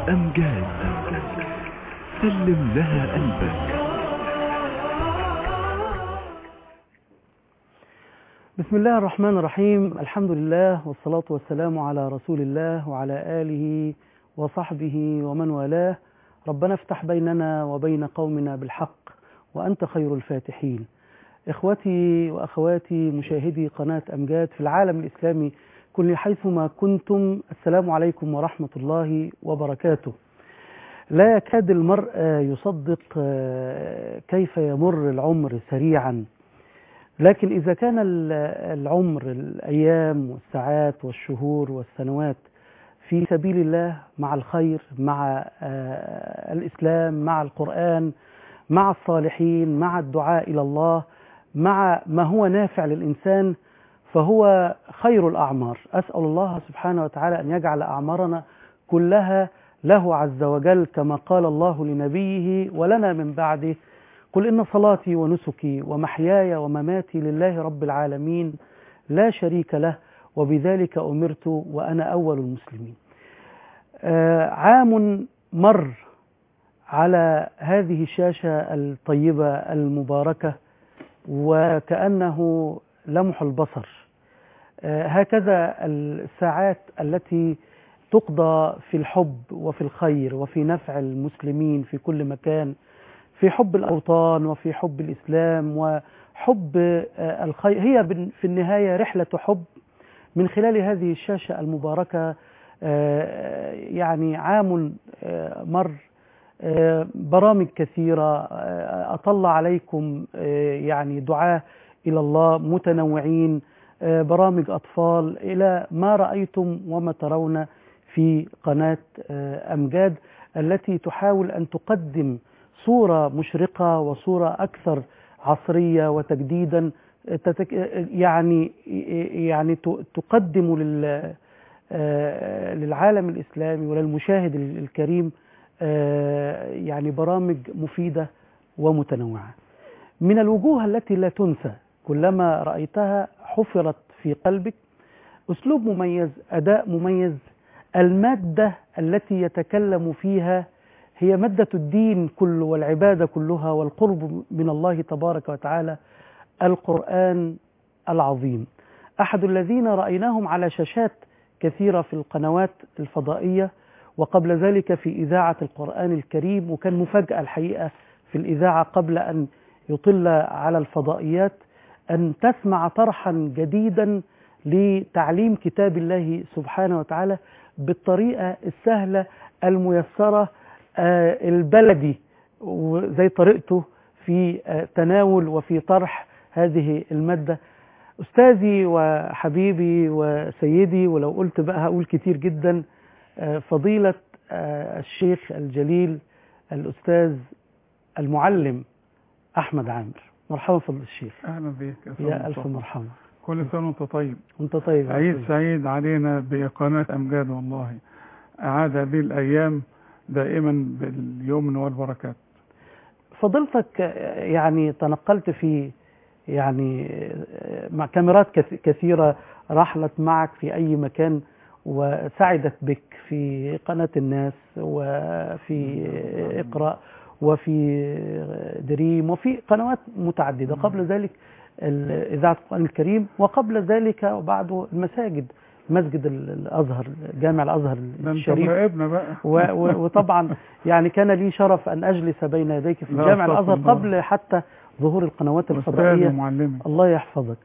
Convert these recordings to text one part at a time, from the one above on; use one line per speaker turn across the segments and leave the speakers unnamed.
أمجاد. سلم لها قلبك.
بسم الله الرحمن الرحيم. الحمد لله والصلاة والسلام على رسول الله وعلى آله وصحبه ومن والاه. ربنا افتح بيننا وبين قومنا بالحق وأنت خير الفاتحين. إخوتي وأخواتي مشاهدي قناة أمجاد في العالم الإسلامي كل حيثما كنتم، السلام عليكم ورحمة الله وبركاته. لا يكاد المرء يصدق كيف يمر العمر سريعا، لكن إذا كان العمر الأيام والساعات والشهور والسنوات في سبيل الله، مع الخير، مع الإسلام، مع القرآن، مع الصالحين، مع الدعاء إلى الله، مع ما هو نافع للإنسان، فهو خير الأعمار. أسأل الله سبحانه وتعالى أن يجعل أعمارنا كلها له عز وجل، كما قال الله لنبيه ولنا من بعده: قل إن صلاتي ونسكي ومحياي ومماتي لله رب العالمين لا شريك له وبذلك أمرت وأنا أول المسلمين. عام مر على هذه الشاشة الطيبة المباركة وكأنه لمح البصر. هكذا الساعات التي تقضى في الحب وفي الخير وفي نفع المسلمين في كل مكان، في حب الأوطان وفي حب الإسلام وحب الخير، هي في النهاية رحلة حب من خلال هذه الشاشة المباركة. يعني عام مر، برامج كثيرة أطلع عليكم، يعني دعاة إلى الله متنوعين، برامج أطفال، إلى ما رأيتم وما ترون في قناة أمجاد التي تحاول أن تقدم صورة مشرقة وصورة أكثر عصرية وتجديدا، يعني تقدم للعالم الإسلامي وللمشاهد الكريم يعني برامج مفيدة ومتنوعة. من الوجوه التي لا تنسى كلما رأيتها حفرت في قلبك، أسلوب مميز، أداء مميز، المادة التي يتكلم فيها هي مادة الدين كله والعبادة كلها والقرب من الله تبارك وتعالى، القرآن العظيم. أحد الذين رأيناهم على شاشات كثيرة في القنوات الفضائية، وقبل ذلك في إذاعة القرآن الكريم، وكان مفاجأة الحقيقة في الإذاعة قبل أن يطل على الفضائيات أن تسمع طرحا جديدا لتعليم كتاب الله سبحانه وتعالى بالطريقة السهلة الميسرة البلدي، وزي طريقته في تناول وفي طرح هذه المادة. أستاذي وحبيبي وسيدي، ولو قلت بقى هقول كتير جدا، فضيلة الشيخ الجليل الأستاذ المعلم أحمد عامر. مرحبا فضل الشيخ.
أهلا بك
يا ألف مرحبا.
كل سنة وأنت طيب.
وأنت طيب.
عيد سعيد علينا بقناة أمجاد، والله أعاد هذه الأيام دائما باليمن والبركات.
فضلتك يعني تنقلت في يعني مع كاميرات كثيرة رحلت معك في أي مكان وسعدت بك في قناة الناس وفي اقرأ وفي دريم وفي قنوات متعددة، قبل ذلك إذاعة القرآن الكريم، وقبل ذلك وبعده المساجد، مسجد الأزهر، جامع الأزهر الشريف.
بقى.
وطبعا يعني كان لي شرف أن أجلس بين يديك في جامع الأزهر قبل حتى ظهور القنوات الفضائية. الله يحفظك.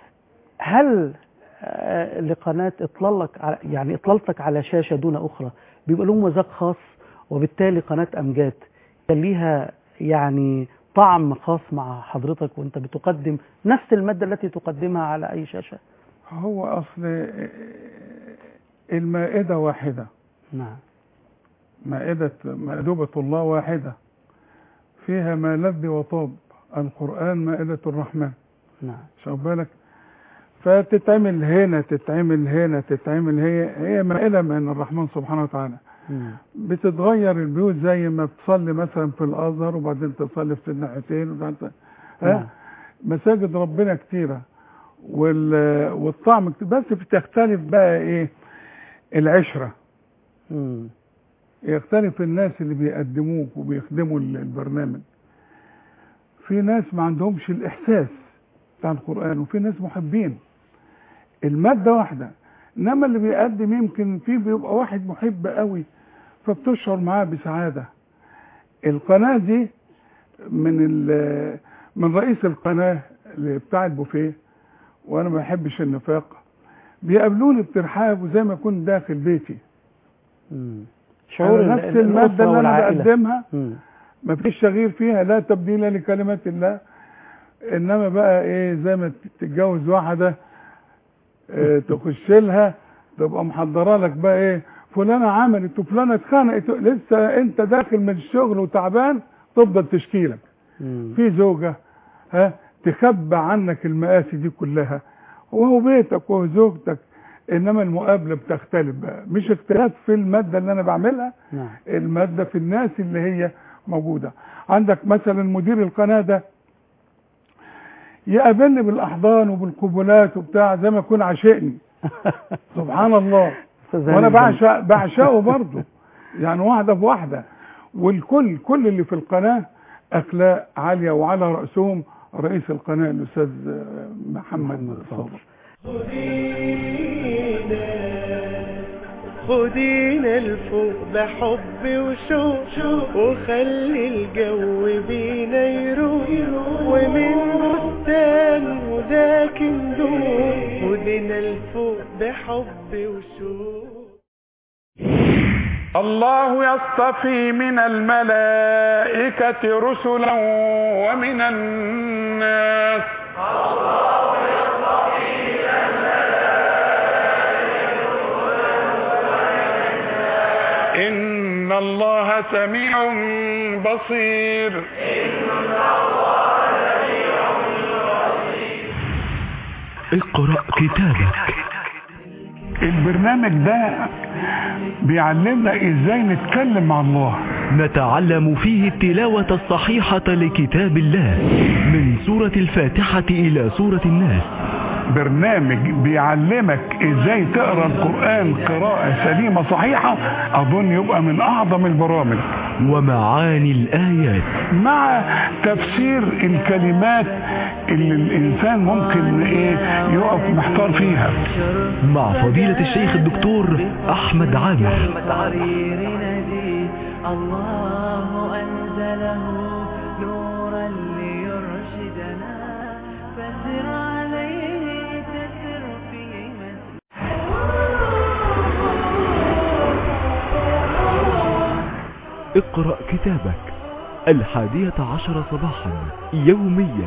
هل لقناة إطلالتك على شاشة دون أخرى بيبقى لهم مذاق خاص، وبالتالي قناة أمجاد كان ليها يعني طعم خاص مع حضرتك وانت بتقدم نفس المادة التي تقدمها على أي شاشة؟
هو أصل المائدة واحدة.
نعم.
مائدة الله واحدة، فيها ما لذ وطاب، القرآن مائدة الرحمن.
نعم.
شوف بالك، فتتعمل هنا تتعمل هنا تتعمل هي مائدة من الرحمن سبحانه وتعالى. بتتغير البيوت زي ما بتصلي مثلا في الأزهر وبعدين تصلي في الناحيتين وبعدين مساجد ربنا كتيرة والطعم كتير، بس بتختلف بقى ايه العشرة. يختلف الناس اللي بيقدموك وبيخدموا البرنامج. في ناس ما عندهمش الإحساس بتاع القرآن، وفي ناس محبين المادة واحدة، إنما اللي بيقدم يمكن فيه بيبقى واحد محب قوي فبتشعر معاه بسعادة. القناة دي من رئيس القناة بتاع البوفيه، وأنا ما بحبش النفاق، بيقابلوني بترحاب وزي ما أكون داخل بيتي.
شعور
نفس المادة اللي أنا بقدمها ما فيش تغيير فيها، لا تبديل لكلمات الله. إنما بقى إيه، زي ما تتجوز واحدة تخش لها تبقى محضرة لك بقى إيه، فلانة عملت وفلانة اتخانقت، لسه أنت داخل من الشغل وتعبان تفضل تشكيلك. في زوجة تخبى عنك المآسي دي كلها، وهو بيتك وهو زوجتك، انما المقابله بتختلف بقى، مش اختلاف في الماده اللي انا بعملها، الماده في الناس اللي هي موجوده. عندك مثلا مدير القناه ده يقابلني بالاحضان وبالقبلات وبتاع زي ما يكون عاشقني. سبحان الله. وانا بعشقه برضه، يعني واحده بواحده. والكل كل اللي في القناه اخلاق عاليه، وعلى راسهم رئيس القناه الاستاذ محمد صابر.
خدينا لفوق بحب وشوق، وخلي الجو بينا يروق، ومن بستان وذاك ندوق، خدينا لفوق بحب وشوق.
الله يصطفي من الملائكة رسلا ومن الناس. إن الله سميع بصير.
اقرأ كتابك.
البرنامج ده بيعلمنا ازاي نتكلم مع الله،
نتعلم فيه التلاوة الصحيحة لكتاب الله من سورة الفاتحة إلى سورة الناس.
برنامج بيعلمك ازاي تقرأ القرآن قراءة سليمة صحيحة، اظن يبقى من اعظم البرامج.
ومعاني الآيات
مع تفسير الكلمات اللي الانسان ممكن يقف محتار فيها،
مع فضيلة الشيخ الدكتور احمد عامر.
الله أنزله نورا ليرشدنا، فسر عليه تسر في
اقرأ كتابك 11 صباحا يوميا.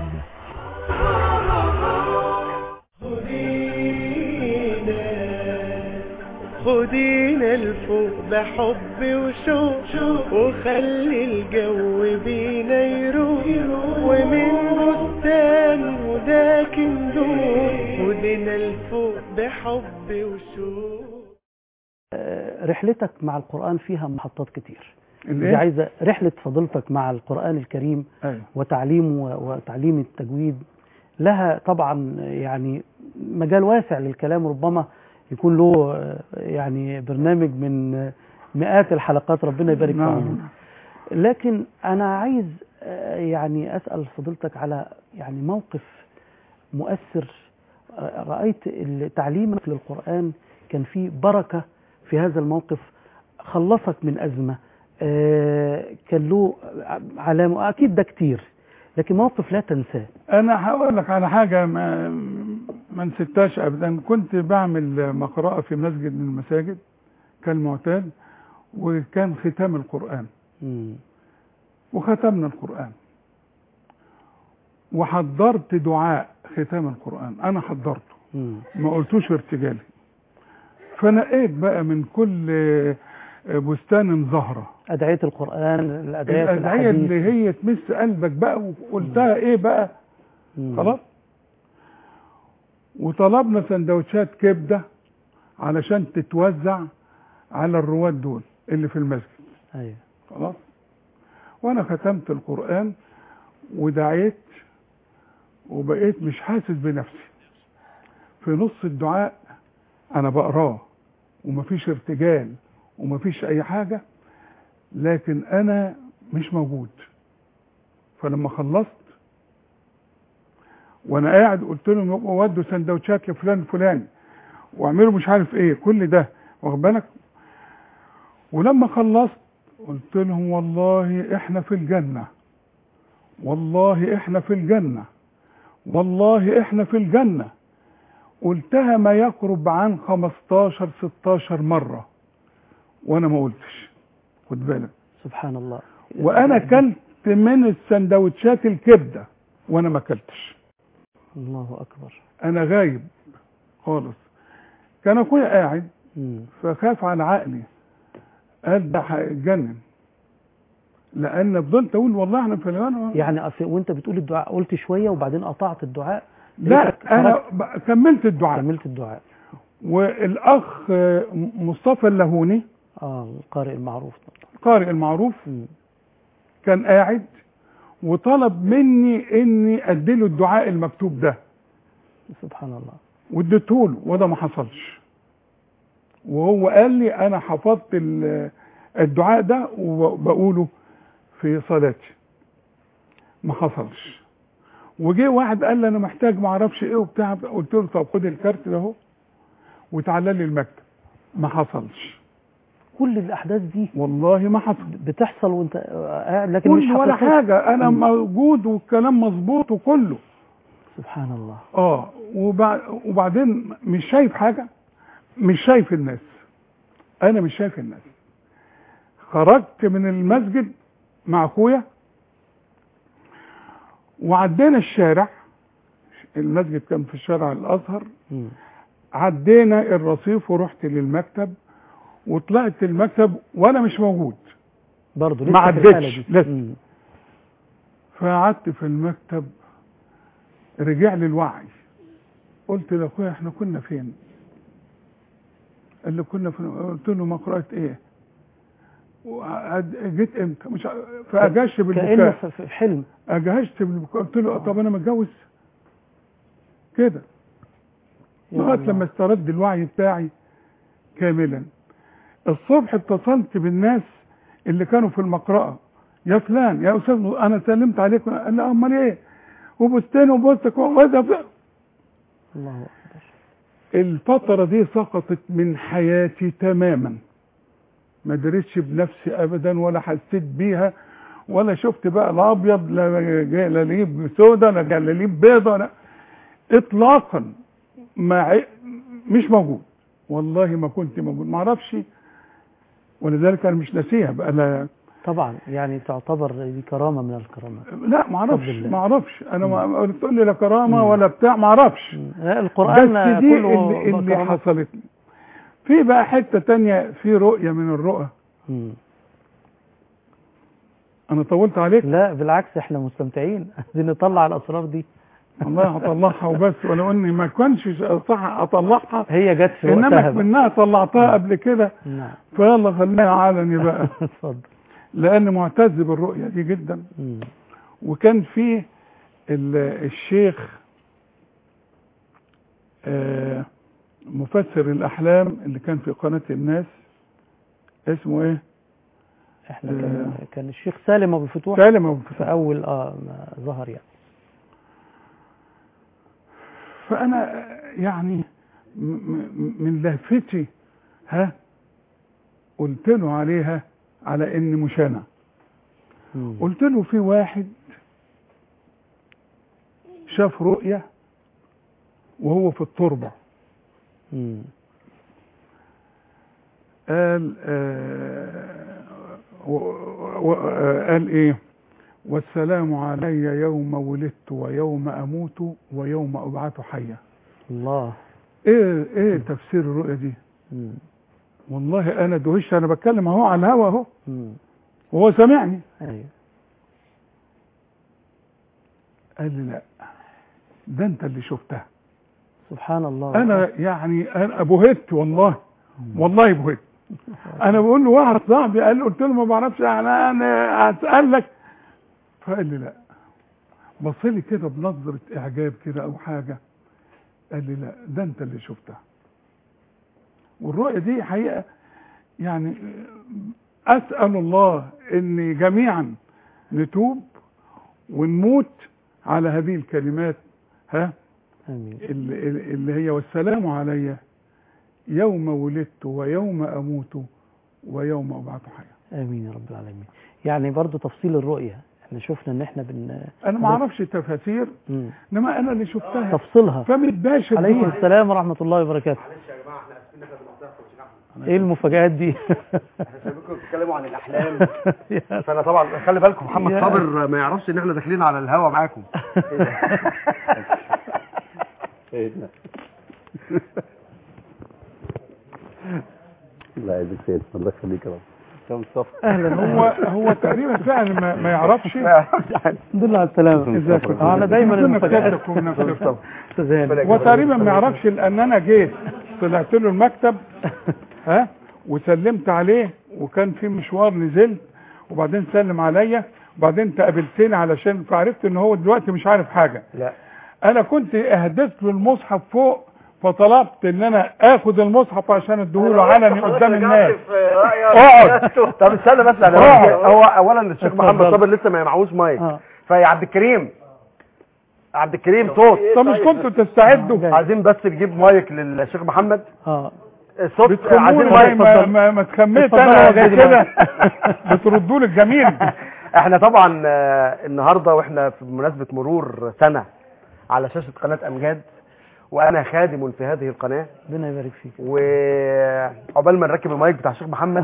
خدينا لفوق بحب وشوق، وخلي الجو بينا يروق، ومن بستان وذاك ندوق، خدينا لفوق بحب وشوق.
رحلتك مع القرآن فيها محطات كتير.
اللي
دي عايزة رحلة فضيلتك مع القرآن الكريم.
أيوة.
وتعليمه وتعليم التجويد لها طبعا يعني مجال واسع للكلام، ربما يكون له يعني برنامج من مئات الحلقات، ربنا يبارك في عمره. لكن أنا عايز يعني أسأل فضيلتك على يعني موقف مؤثر رأيت تعليمك للقرآن كان فيه بركة في هذا الموقف، خلصك من أزمة، كان له علامة، أكيد ده كتير، لكن موقف لا تنساه.
أنا هقول لك على حاجة ما نسيتهاش أبدا. كنت بعمل مقرأة في مسجد من المساجد كالمعتاد، وكان ختام القرآن. وختمنا القرآن وحضرت دعاء ختام القرآن، أنا حضرته ما قلتوش ارتجالي. فنقيت بقى من كل بستان زهرة
أدعية القرآن،
الأدعية اللي هي تمس قلبك بقى، وقلتها إيه بقى خلاص. وطلبنا سندوتشات كبدة علشان تتوزع على الرواد دول اللي في المسجد.
أيوة.
خلاص. وأنا ختمت القرآن ودعيت وبقيت مش حاسس بنفسي. في نص الدعاء أنا بقراه ومفيش ارتجال ومفيش أي حاجة، لكن انا مش موجود. فلما خلصت وانا قاعد قلت لهم يبقوا ودوا سندوتشات لفلان فلان واعملوا مش عارف ايه كل ده، واخد بالك. ولما خلصت قلت لهم والله احنا في الجنة، والله احنا في الجنة، والله احنا في الجنة. قلتها ما يقرب عن 15 16 مرة وانا ما قلتش، خد بالك.
سبحان الله.
وانا كلت من السندوتشات الكبدة وانا ما كلتش.
الله اكبر.
انا غايب خالص. كان اخويا قاعد
مم.
فخاف على عقلي، قال ده هيتجنن، لان فضلت اقول والله احنا في الجنة.
يعني وانت بتقول الدعاء قلت شويه وبعدين قطعت الدعاء؟
لا انا كملت الدعاء.
كملت الدعاء.
والاخ مصطفى اللهوني
القارئ المعروف،
القارئ المعروف كان قاعد وطلب مني اني اديله الدعاء المكتوب ده.
سبحان الله.
واديته له وده ما حصلش. وهو قال لي انا حفظت الدعاء ده وبقوله في صلاتي. ما حصلش. وجه واحد قال لي انا محتاج ما اعرفش ايه وبتاع، قلت له طب خد الكارت ده اهو وتعالى لي المكتب. ما حصلش.
كل الاحداث دي
والله ما حصل.
بتحصل وانت قاعد لكن مش
ولا حاجه، انا موجود والكلام مظبوط وكله.
سبحان الله.
وبعدين مش شايف حاجه، مش شايف الناس، انا مش شايف الناس. خرجت من المسجد مع اخويا وعدينا الشارع، المسجد كان في شارع الازهر. عدينا الرصيف ورحت للمكتب وطلعت المكتب وانا مش موجود
برضه،
ما عدتش لسه. فقعدت في المكتب، رجع لي الوعي. قلت لاخويا احنا كنا فين؟ قال لي كنا فين. قلت له مقرأة ايه؟ جيت امتى؟ مش فاجهشت بالبكاء.
كأنه في حلم.
اجهشت بالبكاء. قلت له طب انا متجوز كده لغايه لما استرد الوعي بتاعي كاملا. الصبح اتصلت بالناس اللي كانوا في المقرأة، يا فلان يا استاذ انا سلمت عليكم. قال لا امال ايه؟ وبستين وبوستك وده.
الله اكبر.
الفترة دي سقطت من حياتي تماما، ما دريتش بنفسي ابدا ولا حسيت بيها ولا شفت بقى لا ابيض لا جلاليب سودا لا جلاليب بيضة، لا اطلاقا. مش موجود، والله ما كنت موجود، ما اعرفش. ولذلك انا مش ناسيها بقى. لا
طبعا يعني تعتبر دي كرامه من الكرامات.
لا ما اعرفش انا ما تقول لي لا كرامه ولا بتاع، ما اعرفش.
القران
بس دي
كله
اللي حصلت لي. في بقى حته تانية، في رؤيه من الرؤى. انا طولت عليك؟
لا بالعكس، احنا مستمتعين عايزين نطلع الاسرار دي.
والله هطلعها وبس، ولو اني ما كانش صح اطلعها.
هي جت في وقتها،
انما منها طلعتها قبل كده.
نعم.
فيلا خليها علني بقى.
اتفضل.
لان معتز بالرؤيه دي جدا. وكان في الشيخ مفسر الاحلام اللي كان في قناه الناس، اسمه ايه؟
احنا كان الشيخ سالم ابو الفتوح.
سالم ابو الفتوح
في اول ما ظهر يعني.
فانا يعني من لهفتي قلت له عليها على ان مش انا. قلت له في واحد شاف رؤية وهو في التربة. قال ايه؟ والسلام علي يوم ولدت ويوم اموت ويوم ابعث حيا.
الله.
ايه تفسير الرؤية دي؟ والله انا دهش، انا بتكلم اهو على الهوا اهو وهو سامعني.
ايوه.
قال لي لا ده انت اللي شفتها.
سبحان الله.
انا يعني انا بهت والله. والله بهت. انا بقول له واحد صاحبي قال لي، قلت له ما بعرفش انا هسألك. فقال لي لا. بص لي كده بنظرة اعجاب كده او حاجة. قال لي لا ده انت اللي شفتها. والرؤية دي حقيقة يعني اسال الله ان جميعا نتوب ونموت على هذه الكلمات،
آمين.
اللي هي والسلام علي يوم ولدت ويوم اموت ويوم ابعث حيا.
آمين يا رب العالمين. يعني برضو تفصيل الرؤية، احنا شفنا ان احنا
انا ما اعرفش تفاسير، انما انا اللي شفتها
تفصيلها.
فمتباشر.
عليكم السلام ورحمة الله وبركاته.
معلش يا جماعه احنا اسفين ان احنا بنقطعكم يا شيخ احمد.
ايه المفاجآت دي؟
احنا سايبينكم تتكلموا عن الاحلام. فانا طبعا خلي بالكم محمد صابر ما يعرفش ان احنا داخلين على الهوا معاكم.
الله يعزك سيد، الله يخليك يا رب.
اهلا.
هو تقريبا فعلا ما يعرفش.
الحمد لله على السلامة.
ازيك؟
انا دايما المفاجآت.
هو تقريبا ما يعرفش لان انا جيت طلعت له المكتب وسلمت عليه، وكان في مشوار نزلت وبعدين سلم عليا وبعدين انت قابلتني علشان فعرفت ان هو دلوقتي مش عارف حاجه.
لا
انا كنت اهديت له المصحف فوق، فطلبت ان انا اخد المصحف عشان اديهوله علني قدام الناس.
اقعد. طب استنى بس، هو اولا الشيخ محمد صابر لسه ما معهوش مايك، فيا عبد الكريم صوت.
طب مش كنتوا تستعدوا؟
عايزين بس نجيب مايك للشيخ محمد. الصوت
عايزين مايك. ما تخميت انا كده بتردوا لي الجميل.
احنا طبعا النهارده واحنا في مناسبه مرور سنه على شاشه قناه امجاد، وانا خادم في هذه القناه.
ربنا يبارك فيك.
وعقبال ما نركب المايك بتاع الشيخ محمد،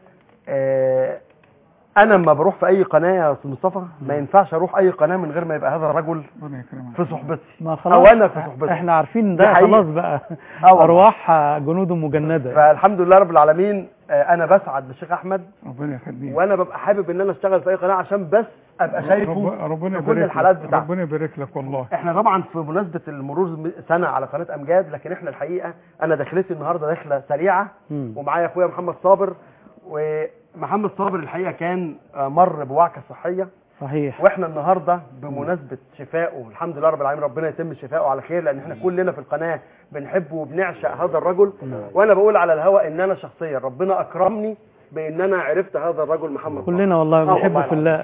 انا لما بروح في اي قناه يا استاذ مصطفى ما ينفعش اروح اي قناه من غير ما يبقى هذا الرجل في صحبتي او انا في صحبتي.
احنا عارفين ده خلاص بقى. ارواح جنود مجنده.
فالحمد لله رب العالمين. انا بسعد بالشيخ احمد،
ربنا يخليك،
وانا ببقى حابب ان انا اشتغل في اي قناه عشان بس ابقى شايفه
ربنا
كل الحالات بتاعته.
ربنا يبارك لك والله.
احنا طبعا في مناسبه المرور سنه على قناه امجاد، لكن احنا الحقيقه انا دخلتي النهارده دخله سريعه، ومعايا اخويا محمد صابر. ومحمد صابر الحقيقه كان مر بوعكه صحيه.
صحيح.
واحنا النهارده بمناسبه شفائه الحمد لله رب العالمين، ربنا يتم شفائه على خير، لان احنا كلنا في القناه بنحبه وبنعشق هذا الرجل. وانا بقول على الهواء ان انا شخصيا ربنا اكرمني بان انا عرفت هذا الرجل محمد.
كلنا والله بنحبه في الله.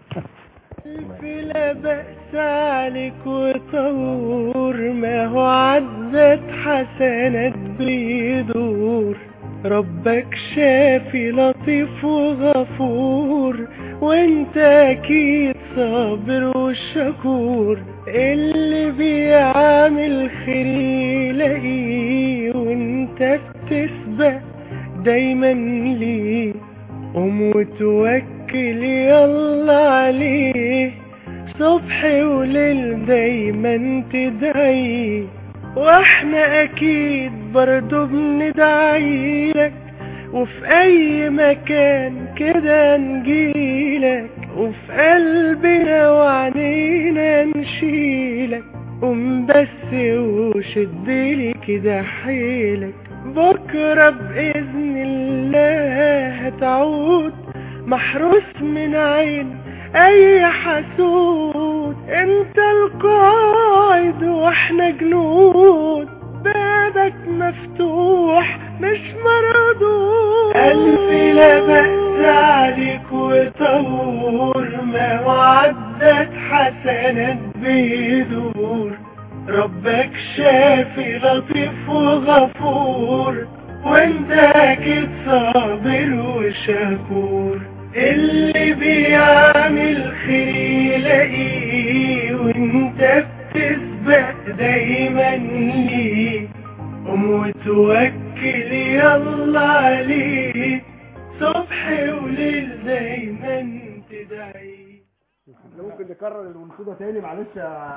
لا بأس عليك وطور، ما هو عدت حسنات بيدور. ربك شافي لطيف وغفور، وانت اكيد صابر وشكور. اللي بيعمل خير يلاقيه، وانت بتسبق دايما ليه. قوم وتوكل يلا عليه، صبح وليل دايما تدعيه. واحنا اكيد برضو بندعيلك، وفي اي مكان كده نجيلك، وفي قلبنا وعنينا نشيلك. قوم بس وشدلي كده حيلك، بكرة بإذن الله هتعود محروس من عين أي حسود. انت القائد واحنا جنود، بابك مفتوح مش مردود. ألف لا بأس عليك وطور، ما وعدت حسنات بيدور. ربك شافي لطيف وغفور، وانت اكيد صابر وشكور. اللي بيعمل خير يلاقيه، وانت بتسبق دايما ليه. قوم وتوكل يلا عليه، صبح وليل دايما تدعيه.
ممكن نكرر الانشوده تاني معلش يا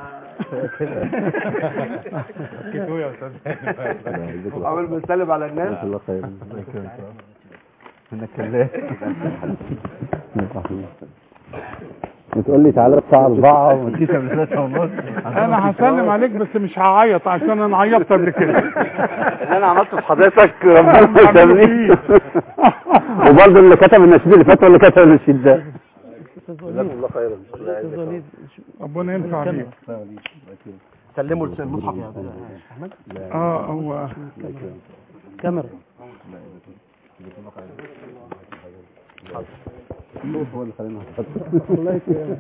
كده يا استاذ.
عامل بنسلم على الناس.
الله خير. انك كلام بتقول لي تعالى الساعه 4 وما تجيش قبل 3 ونص.
انا هسلم عليك بس مش هعيط عشان انا عيطت قبل كده.
اللي انا عملته في حضرتك ربنا يسامحني. وبرضه اللي كتب النشيد اللي فات ولا كتب النشيد ده؟ جزاكم الله خيرا.
ربنا ينفع بيك.
سلموا المصحف يا احمد.
هو
كاميرا.
هو اللي خلينا
الله يكرمك.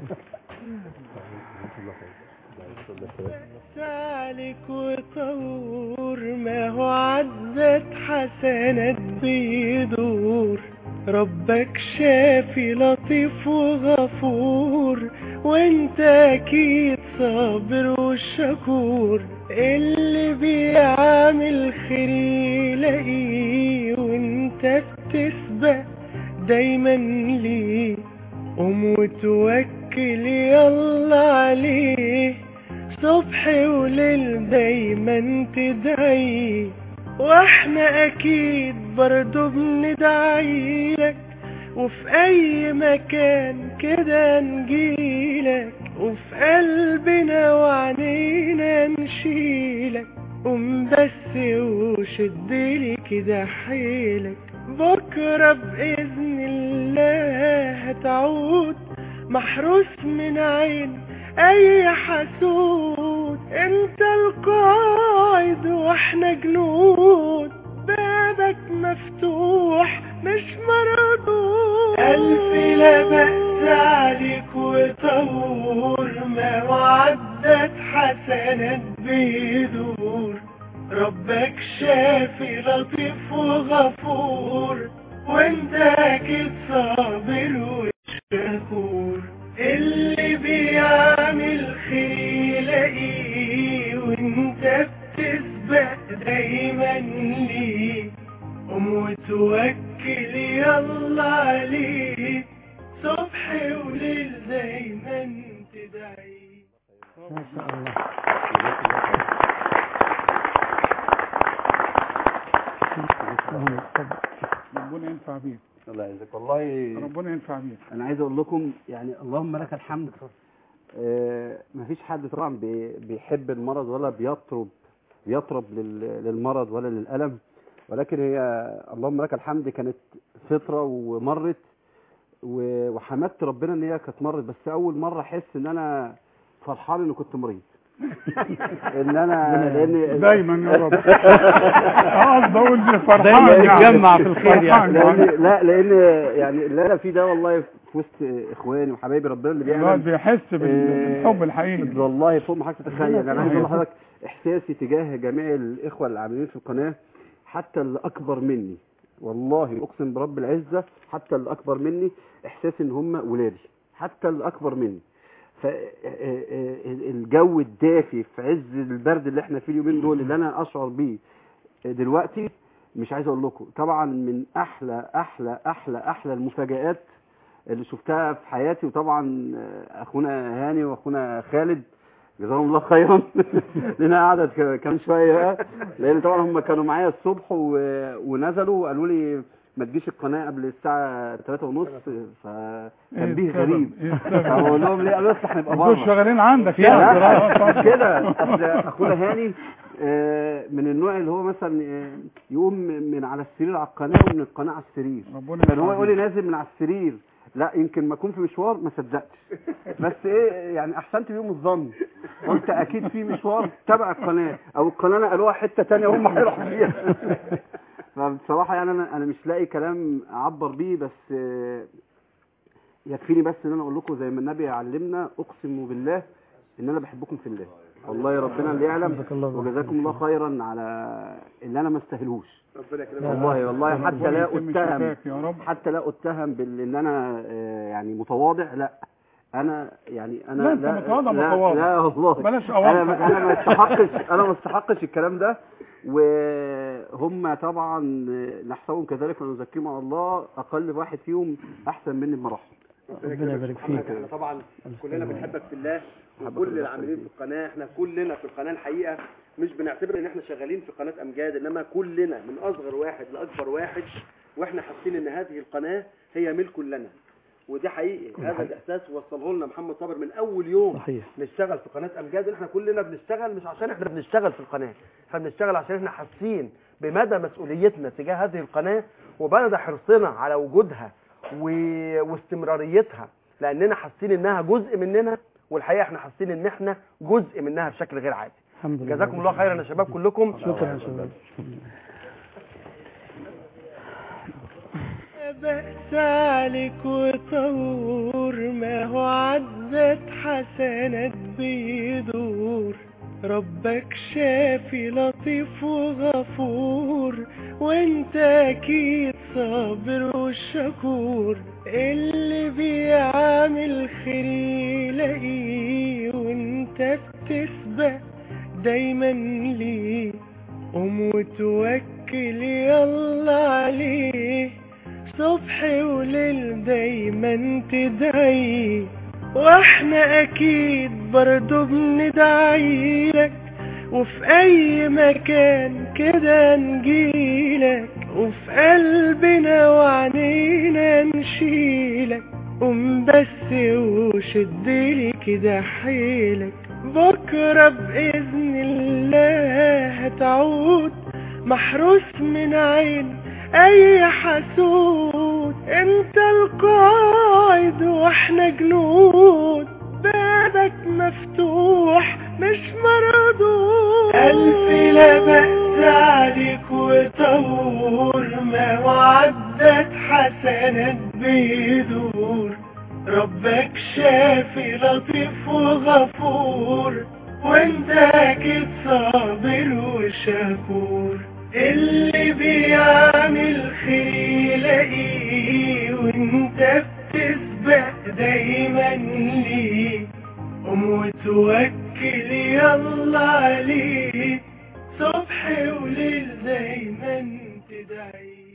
عليك وطور ما هو عدت حسنات بيدور ربك شافي لطيف وغفور وانت اكيد صابر وشكور اللي بيعمل خير يلاقيه وانت بتسبق دايما ليه قوم وتوكل يلا عليه صبح وليل دايما تدعي واحنا اكيد برضو بندعيلك وفي اي مكان كده نجيلك وفي قلبنا وعنينا نشيلك قوم بس وشدلي كده حيلك بكرة بإذن الله هتعود محروس من عين اي حسود انت القائد واحنا جنود بابك مفتوح مش مردود الف لا بأس عليك وطور ما وعدت حسنات بيدور ربك شافي لطيف وغفور وانت اكيد صابر وشكور اللي بيعمل خير يلاقيه وانت بتسبق دايما ليه قوم وتوكل يلا عليه صبح وليل دايما تدعي.
ما شاء الله.
ربنا ينفع بيك.
الله يعزك والله.
ربنا ينفع بيك.
انا عايز اقول لكم يعني اللهم لك الحمد. مفيش حد طبعا بيحب المرض ولا بيطرب للمرض ولا للألم، ولكن هي اللهم لك الحمد كانت فترة ومرت، وحمدت ربنا ان هي كانت مرت، بس اول مرة احس ان انا فرحان اني كنت مريض. ان انا لان
دايما يا رب قصدي اقول دي فرحان
دايما نتجمع في الخير يعني.
لان يعني اللي انا فيه ده والله في وسط اخواني وحبايبي ربنا اللي بيعمل
بيحس بالحب الحقيقي والله
فوق ما حضرتك تتخيل. انا عايز اقول لحضرتك احساسي تجاه جميع الاخوه اللي عاملين في القناه، حتى اللي اكبر مني، والله اقسم برب العزه حتى اللي اكبر مني احساسي ان هم ولادي، حتى اللي اكبر مني. فالجو الدافي في عز البرد اللي احنا فيه اليومين دول اللي انا اشعر بيه دلوقتي مش عايز اقول لكم، طبعا من احلى احلى احلى احلى المفاجآت اللي شفتها في حياتي. وطبعا اخونا هاني واخونا خالد جزاهم الله خيرا لنا قعدت كمان شويه بقى، لان طبعا هم كانوا معايا الصبح ونزلوا وقالوا لي ما تجيش القناه قبل الساعه 3:30، فتنبيه غريب. فبقول لهم ليه؟ قالوا اصل هنبقى بره
شغالين عندك
كده. اصل اخونا هاني من النوع اللي هو مثلا يقوم من على السرير على القناه ومن القناه على السرير، كان هو يقول لي نازل من على السرير، لا يمكن ما اكون في مشوار ما صدقتش، بس ايه يعني احسنت بيهم الظن، قلت اكيد في مشوار تبع القناه او القناه نقلوها حته ثانيه وهم هيروحوا فيها. فبصراحه يعني انا مش لاقي كلام اعبر بيه، بس يكفيني بس ان انا اقول لكم زي ما النبي علمنا، اقسم بالله ان انا بحبكم في الله، والله ربنا اللي يعلم، وجزاكم الله خيرا على اللي انا ما استاهلوش والله حتى لا اتهم بان انا يعني متواضع، لا انا يعني انا لا والله
بلاش
انا ما استحقش الكلام ده، وهم طبعا نحسبهم كذلك ونزكيهم على الله، اقل واحد فيهم احسن مني بمراحل.
ربنا يبارك فيك.
احنا طبعا كلنا بنحبك في الله، وكل العاملين في القناه، احنا كلنا في القناه الحقيقه مش بنعتبر ان احنا شغالين في قناه امجاد، انما كلنا من اصغر واحد لاكبر واحد، واحنا حاسين ان هذه القناه هي ملك لنا، ودي حقيقي. هذا الاحساس وصله لنا محمد صابر من اول يوم.
صحيح.
نشتغل في قناه امجاد، احنا كلنا بنشتغل مش عشان احنا بنشتغل في القناه، احنا بنشتغل عشان احنا حاسين بمدى مسؤوليتنا تجاه هذه القناه ومدى حرصنا على وجودها واستمراريتها، لاننا حاسين انها جزء مننا، والحقيقه احنا حاسين ان احنا جزء منها بشكل غير عادي.
الحمد لله.
جزاكم الله خيرا يا شباب كلكم.
شكرا يا شباب.
بأس عليك وطور، ما هو عدت حسنات بيدور. ربك شافي لطيف وغفور، وانت اكيد صابر وشكور. اللي بيعمل خير يلاقيه، وانت بتسبق دايما ليه. قوم وتوكل يلا عليه، صبح وليل دايما تدعيه. واحنا اكيد برضو بندعيلك، وفي اي مكان كده نجيلك، وفي قلبنا وعنينا نشيلك. قوم بس وشدلي كده حيلك، بكرة بإذن الله هتعود محروس من عين أي حسود. انت القائد واحنا جنود، بابك مفتوح مش مردود. ألف لا بأس عليك وطور، ما وعدت حسنات بيدور. ربك شافي لطيف وغفور، وانت اكيد صابر وشكور. اللي بيعمل خير يلاقيه، وانت بتسبق دايما ليه. قوم وتوكل يلا عليه، صبح وليل دايما تدعيه.